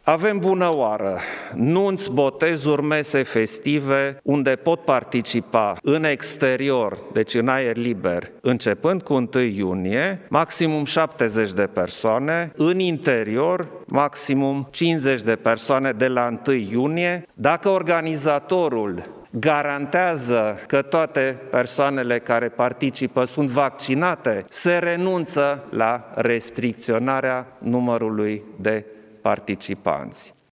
Avem bună oară, nunți, botezuri, mese festive, unde pot participa în exterior, deci în aer liber, începând cu 1 iunie, maximum 70 de persoane, în interior, maximum 50 de persoane de la 1 iunie, dacă organizatorul garantează că toate persoanele care participă sunt vaccinate, se renunță la restricționarea numărului de participanți.